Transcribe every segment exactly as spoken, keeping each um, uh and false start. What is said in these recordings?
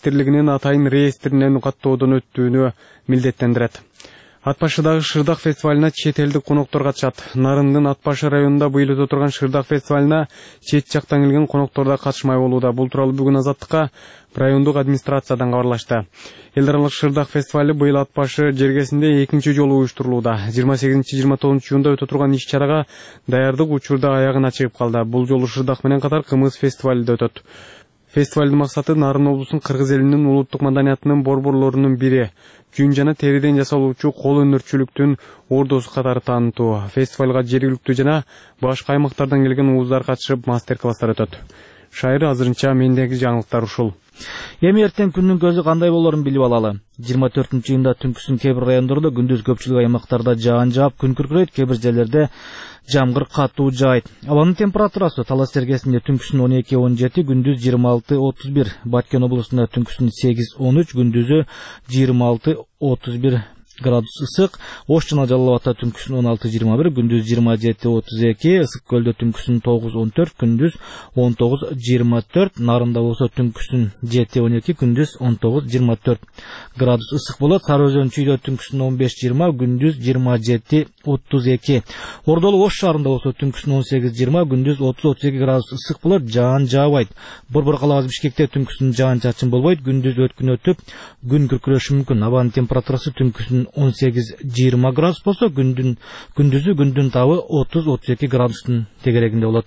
министрлигинин атайын реестринен каттоодон өттүүнү милдеттендирет. Ат башыдагы Шырдак фестивалына чет элдик коноктор катышат. Нарындын Ат башы районунда быйыл өтө турган Шырдак фестивалына чет жактан келген коноктор да катышмай болууда. Бул тууралуу бүгүн Азаттыкка райондук администрациядан кабарлашты. Эл аралык Шырдак фестивали быйыл Ат башы жергесинде экинчи жолу уюштурулууда. жыйырма сегизинчи жыйырма тогузунчу июнда өтө турган иш-чарага даярдык учурда аягына чыгып калды. Бул жолу Шырдак менен катар Кымыз фестивали да өтөт. Фестивалдын максаты Нарын облусунун кыргыз элинин улуттук маданиятынын борборлорунун бири. Күн жана териден жасалуучу кол өнөрчүлүктүн ордосу катары таанытуу. Фестивалга жергиликтүү жана башка аймактардан келген ууздар катышып мастер-класстар өтөт. Шайыр азырынча мендеги жаңылыктар ушул. Эми эртең күндүн көзү кандай болорун билип алалы. жыйырма төртүнчү июнда түнкүсүн кээ бир райондордо, күндүз көпчүлүк аймактарда жаан жаап, күн күркүрөйт, кээ бир жерлерде жамгыр катуу жаайт. Абанын температурасы Талас жергесинде түнкүсүн он эки он жети, күндүз жыйырма алты отуз бир, Баткен облусунда түнкүсүн сегиз он үч, күндүзү жыйырма алты отуз бир градус ысык. Ош жана Жалал Абадта түнкүсүн он алты жыйырма бир, күндүз жыйырма жети отуз эки, Ысык көлдө түнкүсүн тогуз он төрт, күндүз он тогуз жыйырма төрт, Нарында болсо түнкүсүн жети он эки, күндүз он тогуз жыйырма төрт градус ысык болот. Сары Өзөн чүйдө түнкүсүн он беш жыйырма, күндүз жыйырма жети отуз эки. Ордолу Ош шаарында болсо түнкүсүн он сегиз жыйырма, күндүз отуз отуз эки градус ысык болот, жаан жаабайт. Борбор калабыз Бишкекте түнкүсүн жаан чачын болбойт, күндүз өткүн өтүп, күн күркүрөшү мүмкүн. Абанын температурасы түнкүсүн он сегиз жыйырма градус болсо, күндүн күндүзү күндүн табы отуз отуз эки градустун тегерегинде болот.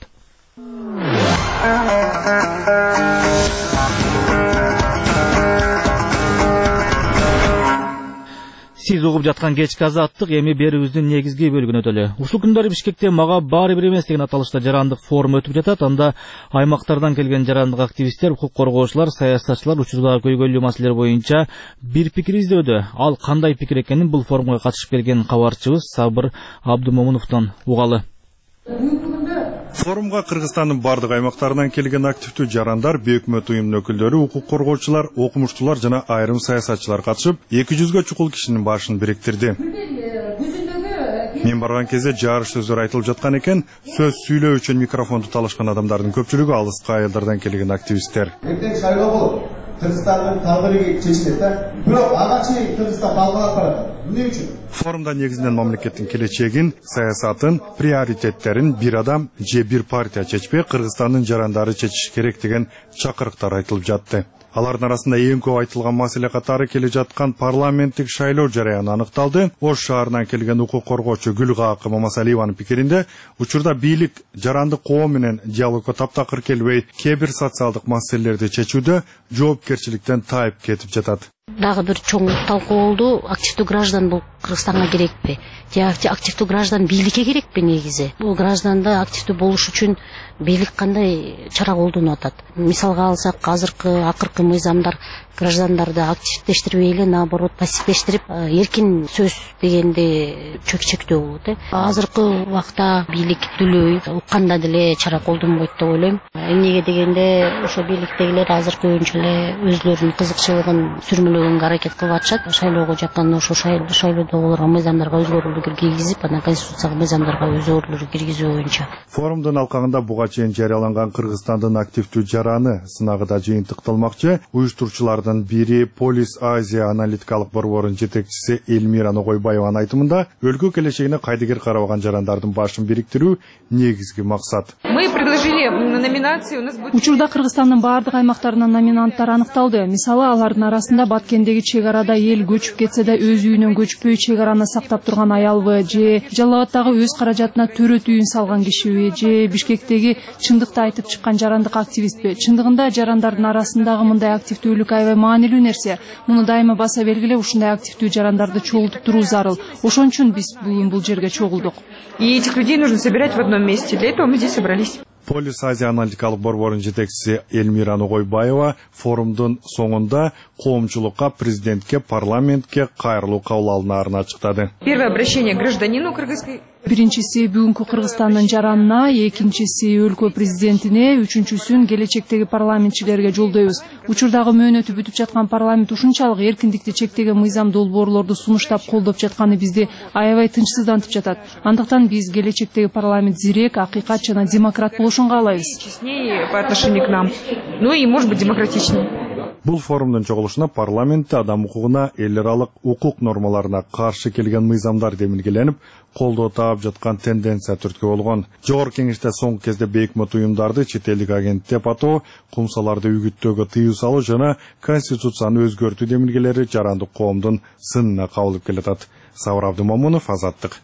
Сиз угуп жаткан кечки Азаттык эми берүүбүздүн негизги бөлүгүнө өтөлү. Ушул күндөрү Бишкекте мага баары бир эмес деген аталышта жарандык форум өтүп жатат. Анда аймактардан келген жарандык активисттер, укук коргоочулар, саясатчылар учурдагы көйгөйлүү маселелер боюнча бир пикир издөдү. Ал кандай пикир экенин бул форумга катышып келген кабарчыбыз Сабыр Абдумомуновдон угалы. Форумга Кыргызстандын бардык аймактарынан келген активдүү жарандар, бейөкмөт уюмдун өкүлдөрү, укук коргоочулар, окумуштуулар жана айрым саясатчылар катышып, эки жүзгө чукул кишинин башын бириктирди. Мен барган кезде жарыш сөздөр айтылып жаткан экен, сөз сүйлөө үчүн микрофонду талашкан адамдардын көпчүлүгү алыскы айылдардан келген активисттер. Эртең шайлоо болот. Кыргызстандын тагдыры чечилет да. Бирок ага чейин Кыргызстан талкалап барат. Эмне үчүн? Форумда негизинен мамлекеттин келечегин, саясатын, приоритеттерин бир адам же бир партия чечпей, Кыргызстандын жарандары чечиш керек деген чакырыктар айтылып жатты. Алардын арасында эң көп айтылган маселе катары келе жаткан парламенттик шайлоо жараяны аныкталды. Ош шаарынан келген укук коргоочу Гүлгакы Мамасалиеванын пикиринде, учурда бийлик жарандык коом менен диалогко таптакыр келбей, кээ бир социалдык маселелерди чечүүдө жоопкерчиликтен тайып кетип жатат. Дагы бир чоң талкуу болду. Активдүү граждан бул Кыргызстанга керекпи? Же активдүү граждан бийликке керекпи негизи? Бул гражданда активдүү болуш үчүн бийлик кандай чара колдонуп атат? Мисалга алсак, азыркы акыркы мыйзамдар граждандарды активдештирбей эле, наоборот, пассивдештирип, эркин сөз дегенди чектөө болот. Азыркы убакта бийлик дүлөй, укканда деле чара колдонбойт деп ойлойм. Эмнеге дегенде, ошо бийликтегилер азыркы көбүнчө эле өзлөрүнүн кызыкчылыгын сүрмөлөгөнгө аракет кылып атышат. Шайлоого жакын ошо шайлоодо болгон мыйзамдарга өзгөрүүлөр киргизип, анан конституцияга мыйзамдарга өзгөрүүлөр киргизүү боюнча. Форумдун алкагында буга чейин жарыяланган Кыргызстандын активдүү жараны сынагы да жыйынтыкталмакчы. Уюштурчулардын бири Полис Азия аналитикалык борборунун жетекчиси Элмира Ногойбаеванын айтымында, өлкө келечегине кайдыгер карабаган жарандардын башын бириктирүү негизги максат. Мы предложили номинацию, у нас будет... Учурда Кыргызстандын бардык аймактарынан номинанттар аныкталды. Мисалы, алардын арасында Баткендеги чек арада эл көчүп кетсе да өз үйүнөн көчпөй чек араны сактап турган аялбы, же Жалал Абадтагы өз каражатына төрөт үйүн салган кишиби, же Бишкектеги чындыкты айтып чыккан жарандык активистпи? Чындыгында жарандардын арасындагы мындай активдүүлүк аябай маанилүү нерсе. Муну дайыма баса белгилеп, ушундай активдүү жарандарды чогултуп туруу зарыл. Ошон үчүн биз бүгүн бул жерге чогулдук. И этих людей нужно собирать в одном месте. Для этого мы здесь собрались. Полис Азия аналитикалык борборунун жетекчиси Элмира Ногойбаева форумдун соңунда коомчулукка, президентке, парламентке кайрылуу кабыл алынаарын ачыктады. Первое обращение к гражданину кыргызской. Биринчиси бүгүнкү Кыргызстандын жаранына, экинчиси өлкө президентине, үчүнчүсүн келечектеги парламентчилерге жолдойбуз. Учурдагы мөөнөтү бүтүп жаткан парламент ушунчалык эркиндикти чектеген мыйзам долбоорлорду сунуштап колдоп жатканы бизди аябай тынчсыздантып жатат. Андыктан биз келечектеги парламент зирек, акыйкат жана демократ болушун каалайбыз. Честнее по отношению к нам. Ну и, может быть, демократичнее. Бул форумдун чогулушуна парламентте адам укугуна, эл аралык укук нормаларына каршы келген мыйзамдар демилгеленип, колдоо таап жаткан тенденция түрткү болгон. Жогорку кеңеште соңку кезде бейкмет уюмдарды чет элдик агент деп атоо, кумсаларды үгүттөөгө тыюу салуу жана конституцияны өзгөртүү демилгелери жарандык коомдун сынына кабылып келатат. Сабыр Абдымомунов, Азаттык.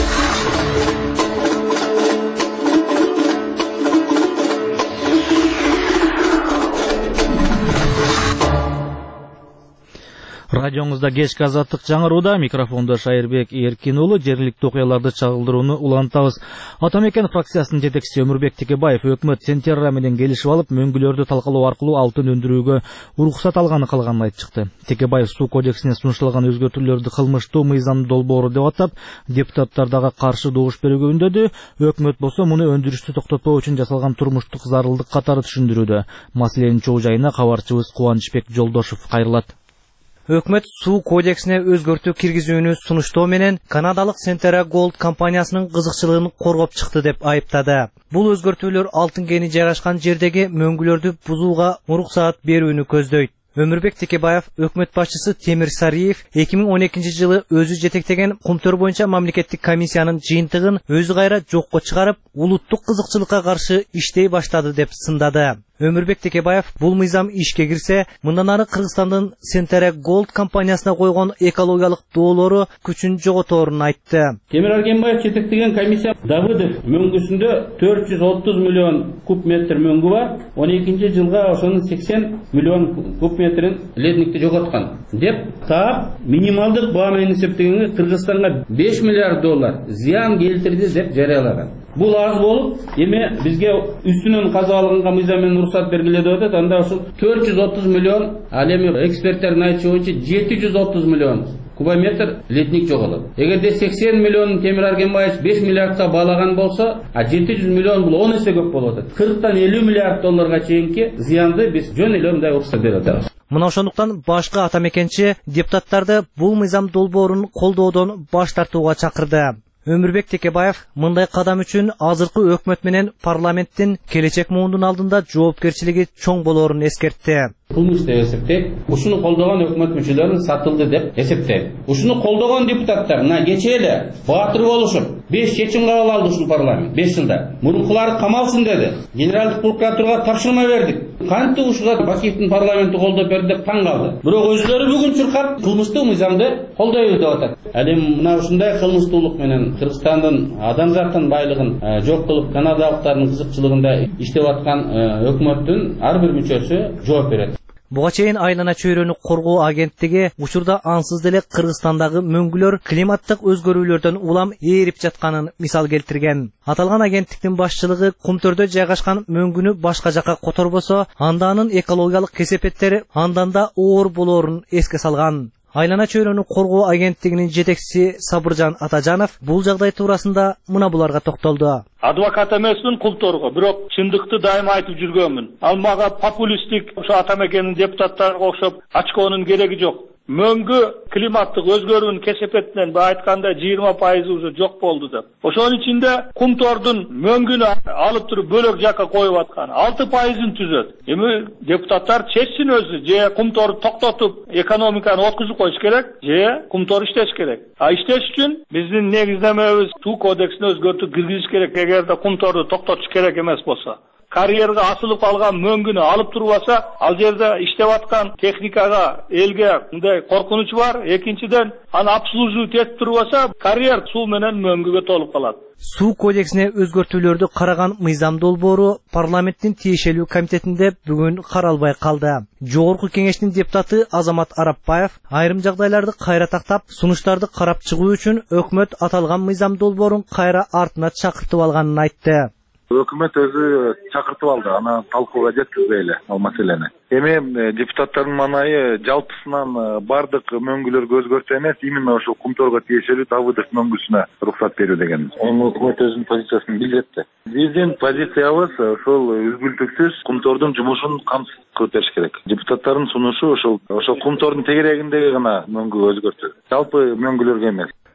Радионузда кечки Азаттык жаңырууда, микрофонда Шайырбек Эркин уулу. Жергиликтүү окуяларды чагылдырууну улантабыз. Атамекен фракциясынын жетекчиси Өмүрбек Текебаев өкмөт Сентерра менен келишип алып, мөңгүлөрдү талкалоо аркылуу алтын өндүрүүгө уруксат алганы калганын айтып чыкты. Текебаев суу кодексине сунушталган өзгөртүүлөрдү кылмыштуу мыйзам долбоору деп атап, депутаттар дагы каршы добуш берүүгө үндөдү. Өкмөт болсо муну өндүрүштү токтотпоо үчүн жасалган турмуштук зарылдык катары түшүндүрүүдө. Маселенин чоо жайына кабарчыбыз Кубанычбек Жолдошов кайрылат. Өкмөт суу кодексине өзгөртүү киргизүүнү сунуштоо менен Канадалык Centerra Gold компаниясынын кызыкчылыгын коргоп чыкты деп айыптады. Бул өзгөртүүлөр алтын кени жайгашкан жердеги мөңгүлөрдү бузууга уруксаат берүүнү көздөйт. Өмүрбек Текебаев, өкмөт башчысы Темир Сариев эки миң он экинчи жылы өзү жетектеген кумтөр боюнча мамлекеттик комиссиянын жыйынтыгын өзү кайра жокко чыгарып, улуттук кызыкчылыкка каршы иштей баштады деп сындады. Өмүрбек Текебаев бул мыйзам ишке кирсе, мындан ары Кыргызстандын Centerra Gold компаниясына койгон экологиялык доолору күчүн жоготорун айтты. Темир Аргенбаев жетектеген комиссия Давыдов мөңгүсүндө төрт жүз отуз миллион куб метр мөңгү бар, он экинчи жылга ошонун сексен миллион куб метрин ледникти жоготкан деп таап, минималдык баа менен эсептегенде Кыргызстанга беш миллиард доллар зыян келтирди деп жарыялаган. Бул аз болуп, эми бизге үстүнөн казып алынган мыйзам менен уруксат бергиле деп атат. Анда ушул төрт жүз отуз миллион, ал эми эксперттердин айтышы боюнча жети жүз отуз миллион кубометр ледник жоголот. Эгерде сексен миллион Темир Аргенбаевич беш миллиардка баалаган болсо, а жети жүз миллион бул он эсе көп болуп атат. кырктан элүү миллиард долларга чейинки зыянды биз жөн эле мындай уруксат берип атабыз. Мына ошондуктан башкы атамекенчи депутаттарды бул мыйзам долбоорун колдоодон баш тартууга чакырды. Өмүрбек Текебаев мындай кадам үчүн азыркы өкмөт менен парламенттин келечек муундун алдында жоопкерчилиги чоң болоорун эскертти. Кылмыш деп эсептейт. Ушуну колдогон өкмөт мүчөлөрүн сатылды деп эсептейт. Ушуну колдогон депутаттар мына кечээ эле баатыр болушуп, беш чечим кабыл алды ушул парламент беш жылда. Мурункулары камалсын деди. Генералдык прокуратурага тапшырма бердик. Кантип ушуга Бакиевдин парламенти колдоп берди деп таң калды. Бирок өзлөрү бүгүн чуркап кылмыштуу мыйзамды колдойбуз деп атат. Ал эми мына ушундай кылмыштуулук менен Кыргызстандын адамзаттын байлыгын жок кылып, канадалыктардын кызыкчылыгында иштеп аткан өкмөттүн ар бир мүчөсү жооп берет. Буга чейин Айлана чөйрөнү коргоо агенттиги учурда ансыз деле Кыргызстандагы мөңгүлөр климаттык өзгөрүүлөрдөн улам ээрип жатканын мисал келтирген. Аталган агенттиктин башчылыгы кумтөрдө жайгашкан мөңгүнү башка жакка которбосо, анда анын экологиялык кесепеттери андан да оор болоорун эске салган. Айлана чөйрөнү коргоо агенттигинин жетекчиси Сабыржан Атажанов бул жагдай туурасында мына буларга токтолду. Адвокат эмесмин, култорго, бирок чындыкты дайыма айтып жүргөнмүн. Ал мага популисттик ошо атамекенин депутаттарына окшоп ачкоонун кереги жок. Мөңгү климаттык өзгөрүүнүн кесепетинен ба айтканда жыйырма пайызы уже жок болду деп. Ошонун ичинде кумтордун мөңгүнү алып туруп бөлөк жакка коюп аткан алты пайызын түзөт. Эми депутаттар чечсин өзү, же кумторду токтотуп экономиканы откузуп коюш керек, же кумтор иштеш керек. А иштеш үчүн биздин негиздемебиз суу кодексине өзгөртүү киргизиш керек, эгерде кумторду токтотуш керек эмес болсо. Карьерге асылып алган мөңгүнү алып турбаса, ал жерде иштеп аткан техникага, элге мындай коркунуч бар. Экинчиден, аны обслуживать этип турбаса, карьер суу менен мөңгүгө толуп калат. Суу кодексине өзгөртүүлөрдү караган мыйзам долбоору парламенттин тиешелүү комитетинде бүгүн каралбай калды. Жогорку кеңештин депутаты Азамат Арапбаев айрым жагдайларды кайра тактап, сунуштарды карап чыгуу үчүн өкмөт аталган мыйзам долбоорун кайра артына чакыртып алганын айтты. Өкмөт өзү чакыртып алды, аны талкууга жеткизбейли ал маселени. Эми депутаттардын манайы жалпысынан бардык мөңгүлөргө өзгөртүү эмес, именно ошол кумторго тиешелүү Давыдов мөңгүсүнө уруксат берүү деген. Эми өкмөт өзүнүн позициясын билдирди. Биздин позициябыз ошол үзгүлтүксүз кумтордун жумушун камсыз этиш керек. Депутаттардын сунушу ошол ошол кумтордун тегерегиндеги гана мөңгү өзгөртүү. Жалпы мөңгүлөргө эмес.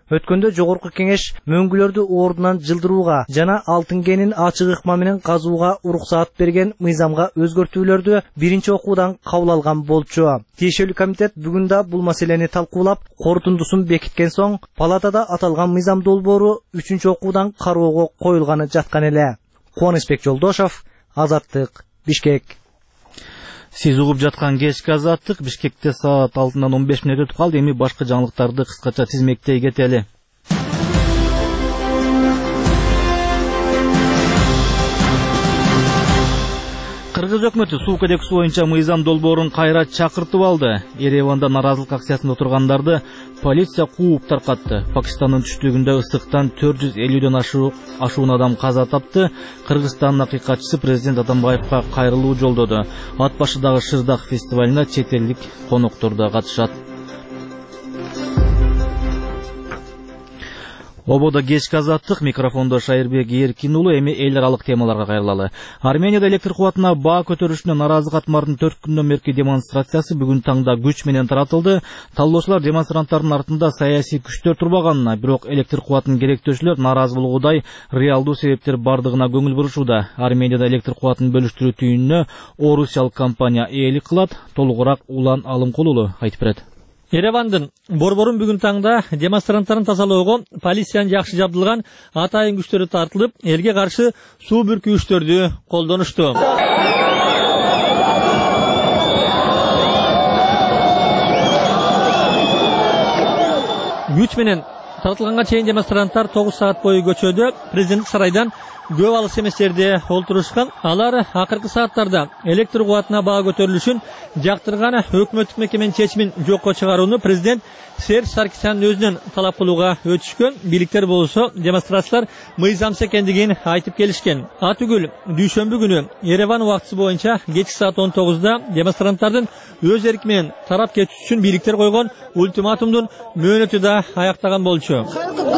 Өткөндө жогорку кеңеш мөңгүлөрдү ордунан жылдырууга жана алтын кенин ачык ыкма менен казууга уруксаат берген мыйзамга өзгөртүүлөрдү биринчи окуудан кабыл алган болчу. Тиешелүү комитет бүгүн да бул маселени талкуулап, корутундусун бекиткен соң, палатада аталган мыйзам долбоору үчүнчү окуудан кароого коюлганы жаткан эле. Кубанычбек Жолдошов, Азаттык, Бишкек. Сиз угуп жаткан кечки Азаттык. Бишкекте саат алтыдан он беш мүнөт өтүп калды. Эми башка жаңылыктарды кыскача тизмектей кетели. Кыргыз өкмөтү суу кодекси боюнча мыйзам долбоорун кайра чакыртып алды. Ереванда наразылык акциясында отургандарды полиция кууп таркатты. Пакистандын түштүгүндө ысыктан төрт жүз элүүдөн ашуун адам каза тапты. Кыргызстандын акыйкатчысы президент Атамбаевга кайрылуу жолдоду. Ат башыдагы Шырдак фестивалына чет элдик коноктор да катышат. Ободо кечки Азаттык, микрофондо Шайырбек Эркин уулу. Эми эл аралык темаларга кайрылалы. Арменияда электр кубатына баа көтөрүшүнө наразы катмардын төрт күндөн берки демонстрациясы бүгүн таңда күч менен таратылды. Талоочулар демонстранттардын артында саясий күчтөр турбаганына, бирок электр кубатын керектөөчүлөр наразы болгудай реалдуу себептер бардыгына көңүл бурушууда. Арменияда электр кубатын бөлүштүрүү түйүнүнө орусиялык компания ээлик кылат. Толугураак Улан Алымкул уулу айтып берет. Еревандын борборун бүгүн таңда демонстранттарын тазалоого полициянын жакшы жабдылган атайын күчтөрү тартылып, элге каршы суу бүркүүчтөрдү колдонушту. Күч менен тартылганга чейин демонстранттар тогуз саат бою көчөдө президенттик сарайдан көп алыс эмес жерде олтурушкан. Алар акыркы сааттарда электр кубатына баа көтөрүлүшүн жактырган өкмөттүк мекеменин чечимин жокко чыгарууну президент Серж Саркисяндын өзүнөн талап кылууга өтүшкөн. Бийликтер болсо демонстрациялар мыйзамсыз экендигин айтып келишкен. Атүгүл дүйшөмбү күнү Ереван убактысы боюнча кечки саат он тогузда демонстранттардын өз эрки менен тарап кетиш үчүн бийликтер койгон ультиматумдун мөөнөтү да аяктаган болчу.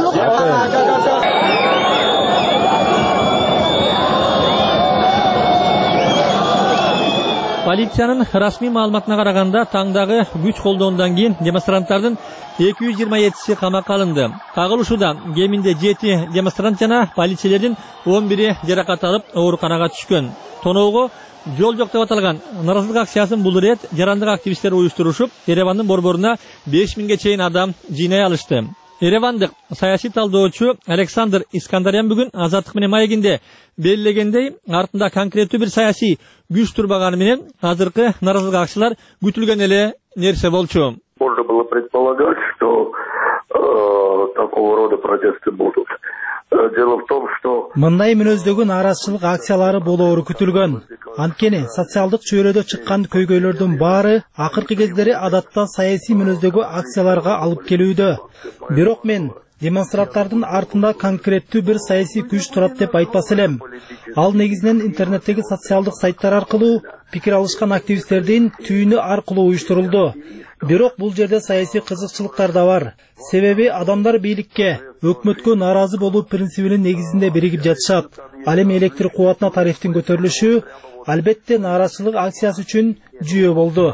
Полициянын расмий маалыматына караганда таңдагы күч колдоондан кийин демонстранттардын эки жүз жыйырма жетиси камакка алынды. Кагылышууда кеминде жети демонстрант жана полицейлердин он бири жаракат алып ооруканага түшкөн. Тоноого жол жок деп аталган наразылык акциясын бул ирет жарандык активисттер уюштурушуп, Еревандын борборуна беш миңге чейин адам жыйнай алышты. Еревандык саясий талдоочу Александр Искандарян бүгүн Азаттык менен маегинде белгилегендей, артында конкреттүү бир саясий күч турбаганы менен азыркы наразылык акциялар күтүлгөн эле нерсе болчу. Можно было предполагать, что э, такого рода протесты будут. Дело в том, что мындай мүнөздөгү нааразычылык акциялары болоору күтүлгөн. Анткени социалдык чөйрөдө чыккан көйгөйлөрдүн баары акыркы кездери адатта саясий мүнөздөгү акцияларга алып келүүдө. Бирок мен демонстранттардын артында конкреттүү бир саясий күч турат деп айтпас элем. Ал негизинен интернеттеги социалдык сайттар аркылуу пикир алышкан активисттердин түйүнү аркылуу уюштурулду. Бирок бул жерде саясий кызыкчылыктар да бар. Себеби адамдар бийликке, өкмөткө нааразы болуу принцибинин негизинде биригип жатышат. Ал эми электр кубатына тарифтин көтөрүлүшү албетте нааразычылык акциясы үчүн жүйө болду.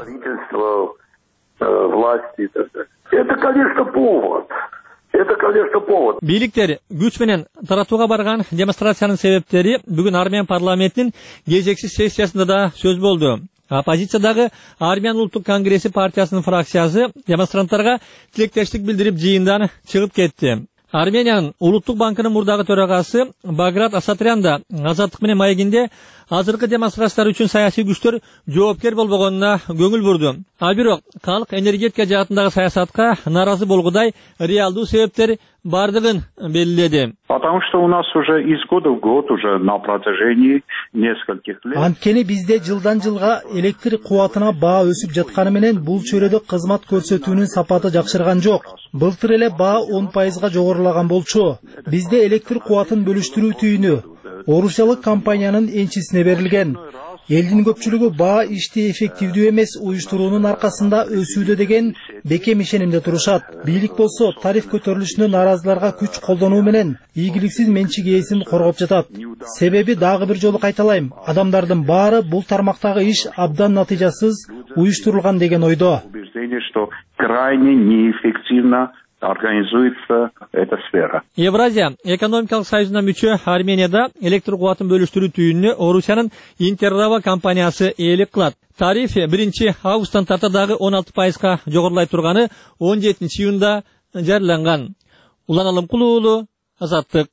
Это, конечно, повод. Это, конечно, повод. Бийликтер күч менен таратууга барган демонстрациянын себептери бүгүн Армян парламентинин кезексиз сессиясында да сөз болду. Оппозициядагы Армян улуттук конгресси партиясынын фракциясы демонстранттарга тилектештик билдирип жыйындан чыгып кетти. Армениянын улуттук банкынын мурдагы төрагасы Баграт Асатрян да Азаттык менен маегинде азыркы демонстрациялар үчүн саясий күчтөр жоопкер болбогонуна көңүл бурду. А бирок калк энергетика жаатындагы саясатка нааразы болгудай реалдуу себептер бардыгын белгиледи. Потому что у нас уже из года в год уже на протяжении нескольких лет. Анткени бизде жылдан жылга электр кубатына баа өсүп жатканы менен бул чөйрөдө кызмат көрсөтүүнүн сапаты жакшырган жок. Былтыр эле баа он пайызга жогорулаган болчу. Бизде электр кубатын бөлүштүрүү түйүнү орусиялык компаниянын энчисине берилген. Элдин көпчүлүгү баа ишти эффективдүү эмес уюштуруунун аркасында өсүүдө деген бекем ишенимде турушат. Бийлик болсо тариф көтөрүлүшүнө нааразыларга күч колдонуу менен ийгиликсиз менчик ээсин коргоп жатат. Себеби дагы бир жолу кайталайм, адамдардын баары бул тармактагы иш абдан натыйжасыз уюштурулган деген ойдо. Убеждение, что крайне неэффективно организуется эта сфера. Евразия экономикалык союзуна мүчө Арменияда электр кубатын бөлүштүрүү түйүнүнө Орусиянын Интеррава компаниясы ээлик кылат. Тариф биринчи августтан тарта дагы он алты пайызга жогорулай турганы он жетинчи июнда жарыяланган. Улан Алымкулуу уулу, Азаттык.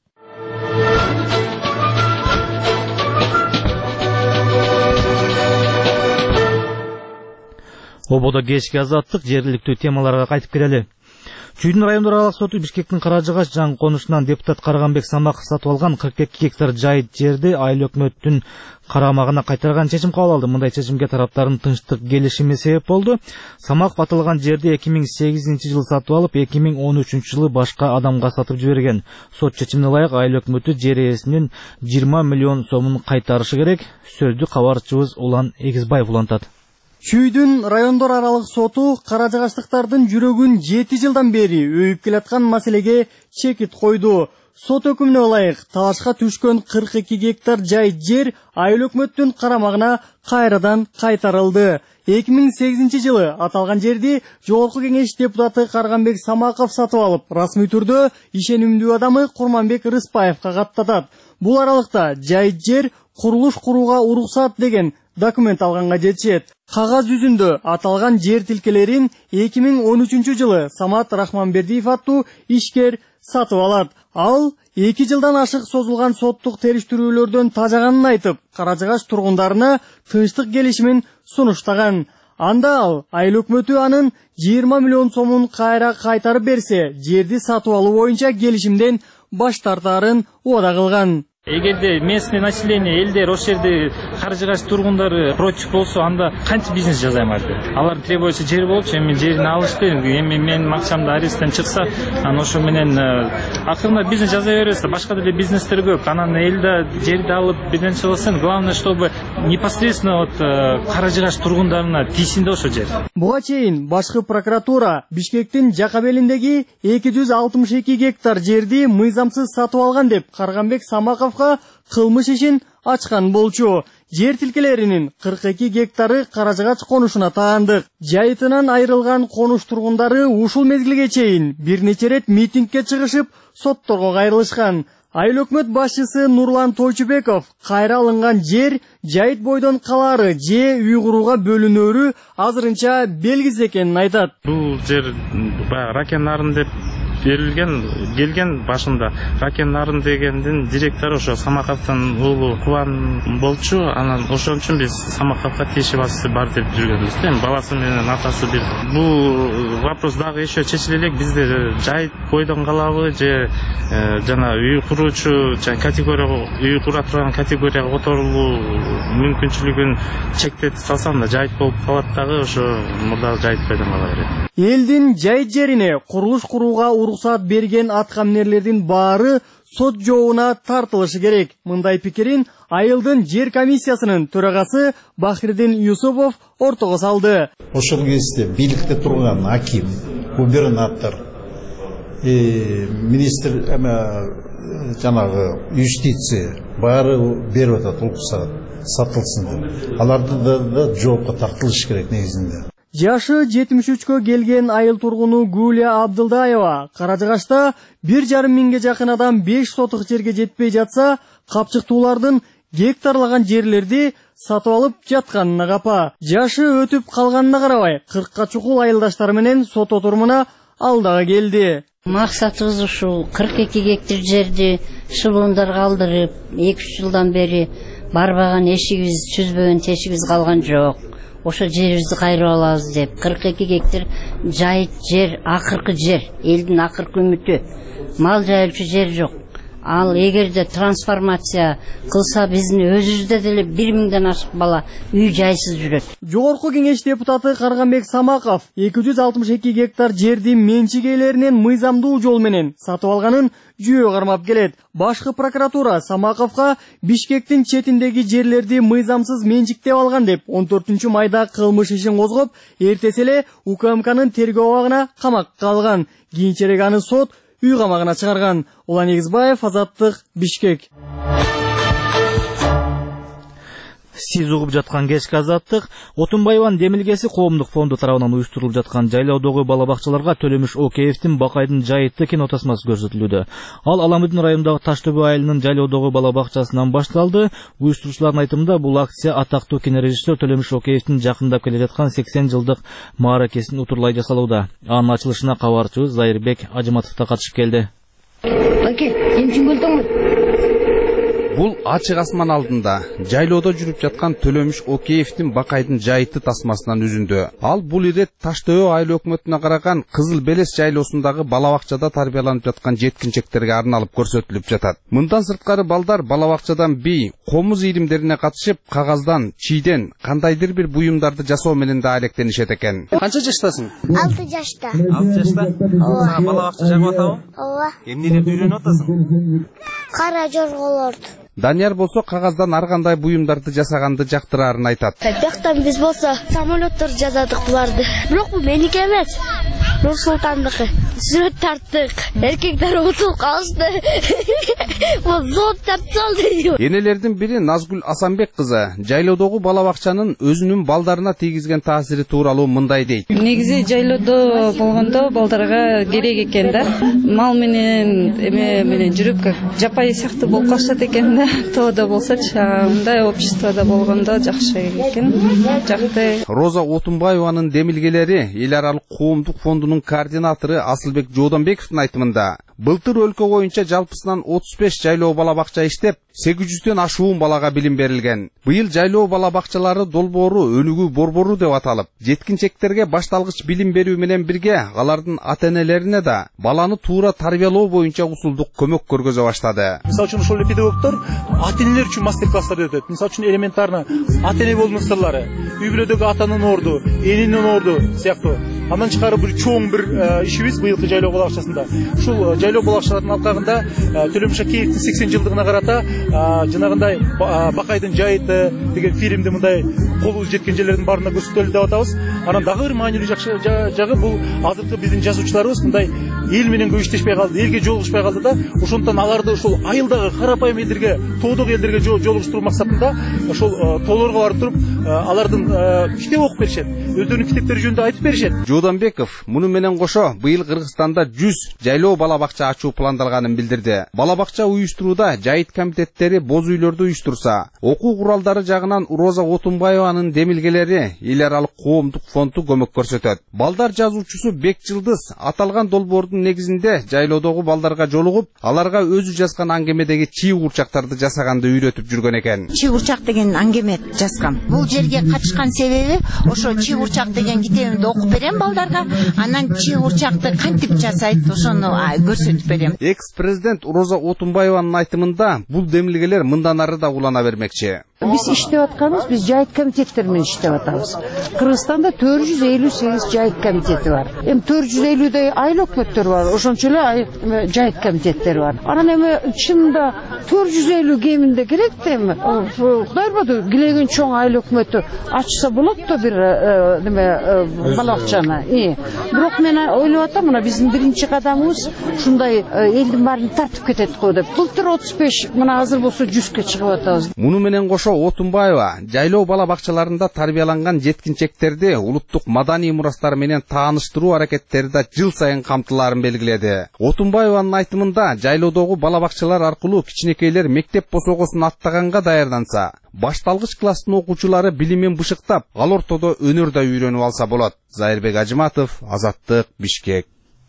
Ободо кечки Азаттык жергиликтүү темаларга кайтып келели. Чүйдүн райондор аралык соту Бишкектин Каражыгаш жаңы конушунан депутат Карганбек Самаков сатып алган кырк эки гектар жайыт жерди айыл өкмөттүн карамагына кайтарган чечим кабыл алды. Мындай чечимге тараптардын тынчтык келишими себеп болду. Самаков аталган жерди эки миң сегизинчи жылы сатып алып, эки миң он үчүнчү жылы башка адамга сатып жиберген. Сот чечимине ылайык айыл өкмөтү жер ээсинин жыйырма миллион сомун кайтарышы керек. Сөздү кабарчыбыз Улан Эгизбаев улантат. Чүйдүн райондор аралык соту каражыгаштыктардын жүрөгүн жети жылдан бери өйүп келаткан маселеге чекит койду. Сот өкүмүнө ылайык талашка түшкөн кырк эки гектар жайыт жер айыл өкмөттүн карамагына кайрадан кайтарылды. эки миң сегизинчи жылы аталган жерди Жогорку кеңеш депутаты Карганбек Самаков сатып алып, расмий түрдө ишенимдүү адамы Курманбек Рыспаевка каттатат. Бул аралыкта жайыт жер курулуш курууга уруксат деген документ алганга жетишет. Кагаз жүзүндө аталган жер тилкелерин эки миң он үчүнчү жылы Самат Рахманбердиев аттуу ишкер сатып алат. Ал эки жылдан ашык созулган соттук териштирүүлөрдөн тажаганын айтып, Каражыгаш тургундарына тынчтык келишимин сунуштаган. Анда ал айыл өкмөтү анын жыйырма миллион сомун кайра кайтарып берсе, жерди сатып алуу боюнча келишимден баш тартаарын убада кылган. Эгерде местный население, элдер ошол жерде Каражыгаш тургундары против болсо, анда канча бизнес жасайм арды? Алар требуется жер болчу, эми жерин алышты, эми менин акчамды аресттен чыкса, анан ошо менен акырында бизнес жасай беребиз, башка деле бизнестер көп. Анан элде жерди алып бирден чыгылсын, главное, чтобы непосредственно вот Каражыгаш тургундарына тийсин да ошо жер. Буга чейин башкы прокуратура Бишкектин Жакабелиндеги эки жүз алтымыш эки гектар жерди мыйзамсыз сатып алган деп Карганбек Самаков кылмыш ишин ачкан болчу. Жер тилкелеринин кырк эки гектары Каражыгач конушуна таандык. Жайытынан айрылган конуш тургундары ушул мезгилге чейин бир нече рет митингге чыгышып, сотторго кайрылышкан. Айыл өкмөт башчысы Нурлан Тойчубеков кайра алынган жер жайыт бойдон калаары же үй курууга бөлүнөөрү азырынча белгисиз экенин айтат. Бул жер Ракен Нарын деп берилген, келген башында. Ракен Нарын дегендин директору ошо Самаковдун уулу Кубан болчу. Анан ошон үчүн биз Самаковго тиешеси бар деп жүргөнбүз. Эми баласы менен атасы бир. Бул вопрос дагы еще чечиле элек. Бизде жайыт бойдон калабы же жана үй куруучу категория, үй кура турган категорияга которулуу мүмкүнчүлүгүн чектеп салсам да жайыт болуп калат дагы, ошо мурда жайыт бойдон кала берет. Элдин жайыт жерине курулуш курууга уруксат берген аткаминерлердин баары сот жообуна тартылышы керек. Мындай пикирин айылдын жер комиссиясынын төрагасы Бахирдин Юсупов ортого салды. Ошол кезде бийликте турган аким, губернатор, министр, жанагы юстиция баары берип атат уруксат сатылсын деп. Аларды да жоопко тартылыш керек негизинде. Жашы жетимиш үчкө келген айыл тургуну Гулия Абдылдаева Каражыгашта бир жарым миңге жакын адам беш сотук жерге жетпей жатса, капчыктуулардын гектарлаган жерлерди сатып алып жатканына капа. Жашы өтүп калганына карабай, кыркка чукул айылдаштары менен сот отурумуна ал дагы келди. Максатыбыз ушул кырк эки гектар жерди шылуундар калдырып, эки үч жылдан бери барбаган эшигибиз, чүзбөгөн тешигибиз калган жок. Ошо жерибизди кайрып алабыз деп кырк эки гектар жайыт жер, акыркы жер, элдин акыркы үмүтү. Мал жайылчу жер жок. Ал эгерде трансформация кылса биздин өзүбүздө деле бир миңден ашык бала үй жайсыз жүрөт. Жогорку кеңеш депутаты Карганбек Самаков эки жүз алтымыш эки гектар жерди менчик ээлеринен мыйзамдуу жол менен сатып алганын жүйө кармап келет. Башкы прокуратура Самаковго Бишкектин четиндеги жерлерди мыйзамсыз менчиктеп алган деп он төртүнчү майда кылмыш ишин козгоп, эртеси эле УКМКнын тергөө абагына камакка алган. Кийинчерээк аны сот үй камагына чыгарган. Улан Эгизбаев, Азаттык, Бишкек. Сиз угуп жаткан кечки азаттык Отунбаеванын демилгеси коомдук фонду тарабынан уюштурулуп жаткан жайлоодогу бала бакчаларга Төлөмүш Океевдин Бакайдын жайыты кинотасмасы көрсөтүлүүдө. Ал Аламудин районундагы Таштөбө айылынын жайлоодогу бала бакчасынан башталды. Уюштуруучулардын айтымында бул акция атактуу кинорежиссер Төлөмүш Океевдин жакындап келе жаткан сексен жылдык мааракесин утурлай жасалууда. Анын ачылышына кабарчыбыз Зайырбек Ажыматов да катышып келди. Бул ачык асман алдында жайлоодо жүрүп жаткан Төлөмүш Океевдин Бакайдын жайыты тасмасынан үзүндү. Ал бул ирет Таштөбө айыл өкмөтүнө караган Кызыл Белес жайлоосундагы бала бакчада тарбияланып жаткан жеткинчектерге арналып көрсөтүлүп жатат. Мындан сырткары балдар бала бакчадан бий, комуз ийримдерине катышып, кагаздан, чийден кандайдыр бир буюмдарды жасоо менен да алектенишет экен. Канча жаштасың? алты жашта. алты жашта? Сага бала бакча жагып атабы? Ооба. Эмнелерди үйрөнүп атасың? Кара жорголорду. Данияр болсо кагаздан ар кандай буюмдарды жасаганды жактыраарын айтат. Бияктан биз болсо самолеттор жасадык буларды. Бирок бул меники эмес. Нур Султандыкы. Сүрөт тарттык. Эркектер утуп калышты. Бул зот тапсалды. Энелердин бири Назгүл Асанбек кызы жайлоодогу бала бакчанын өзүнүн балдарына тийгизген таасири тууралуу мындай дейт. Негизи жайлоодо болгондо балдарга керек экен да. Мал менен эме менен жүрүп как жапайы сыяктуу болуп калышат экен да. Тоодо болсочу мындай обществодо болгондо жакшы экен. Жакты. Роза Отунбаеванын демилгелери эл аралык коомдук фондунун координатору Асылбек Жоодонбековдун айтымында былтыр өлкө боюнча жалпысынан отуз беш жайлоо бала бакча иштеп, сегиз жүздөн ашуун балага билим берилген. Быйыл жайлоо бала бакчалары долбоору, өнүгүү борбору деп аталып, жеткинчектерге башталгыч билим берүү менен бирге алардын ата-энелерине да баланы туура тарбиялоо боюнча усулдук көмөк көргөзө баштады. Мисалы үчүн ошол педагогдор ата-энелер үчүн мастер-класстар өтөт. Мисалы үчүн элементарно ата-эне болуунун сырлары, үй бүлөдөгү атанын орду, эненин орду сыяктуу. Андан тышкары бир чоң бир ишибиз быйылкы жайлоо бала бакчасында. Ушул жайлоо бала бакчаларынын алкагында Төлөмүш Океевдин сексен жылдыгына карата жанагындай Бакайдын жайыты деген фильмди мындай колу жеткен жерлердин баарына көрсөтөлү деп атабыз. Анан дагы бир маанилүү жагы бул азыркы биздин жазуучуларыбыз мындай эл менен көбүштешпей калды, элге жолугушпай калды да. Ошондон аларды ушул айылдагы карапайым элдерге, тоодогу элдерге жолугуштуруу максатында ошол тоолорго барып туруп алардын китеп окуп беришет. Өздөрүнүн китептери жөнүндө айтып беришет. Жоодонбеков муну менен кошо быйыл Кыргызстанда жүз жайлоо бала бакча ачуу пландалганын билдирди. Бала бакча уюштурууда жайыт комитеттери боз үйлөрдү уюштурса, окуу куралдары жагынан Роза Отунбаеванын демилгелери эл аралык коомдук фонду көмөк көрсөтөт. Балдар жазуучусу Бек Жылдыз аталган долбоордун негизинде жайлоодогу балдарга жолугуп, аларга өзү жазган аңгемедеги чий курчактарды жасаганды үйрөтүп жүргөн экен. Чий курчак деген аңгеме жазгам. Бул жерге катышкан себеби ошо чий курчак деген китебимди окуп берем балдарга, анан чий курчакты кантип жасайт ошону көрсөтүп берем. Экс-президент Роза Отунбаеванын айтымында бул демилгелер мындан ары да улана бермекчи. Биз иштеп атканыбыз, биз жайыт комитеттер менен иштеп атабыз. Кыргызстанда төрт жүз элүү сегиз жайыт комитети бар. Эми төрт жүз элүүдөй айыл өкмөттөр бар, ошончо эле жайыт комитеттери бар. Анан эми чынында төрт жүз элүү кеминде керек да эми. Кудай ырбады, килеген чоң айыл өкмөтү ачса болот да бир неме бала бакчаны. Бирок мен ойлоп атам, мына биздин биринчи кадамыбыз ушундай элдин баарын тартып кетет го деп. Былтыр отуз беш, мына азыр болсо жүзгө чыгып атабыз. Муну менен кошо Отунбаева жайлоо бала бакчаларында тарбияланган жеткинчектерди улуттук маданий мурастар менен тааныштыруу аракеттери да жыл сайын камтылаарын белгиледи. Отунбаеванын айтымында жайлоодогу бала бакчалар аркылуу кичинекейлер мектеп босогосун аттаганга даярданса, башталгыч класстын окуучулары билимин бышыктап, ал ортодо өнөр да үйрөнүп алса болот. Зайырбек Ажыматов, Азаттык, Бишкек.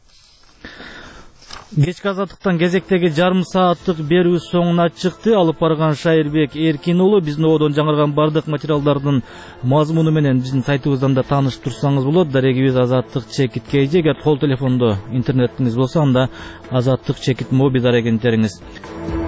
Кечки азаттыктан кезектеги жарым сааттык берүү соңуна чыкты. Алып барган Шайырбек Эркин уулу. Биздин одон жаңырган бардык материалдардын мазмуну менен биздин сайтыбыздан да таанышып турсаңыз болот. Дарегибиз Азаттык чекит кей же. Эгер кол телефондо интернетиңиз болсо, анда Азаттык чекит моби дарегин териңиз.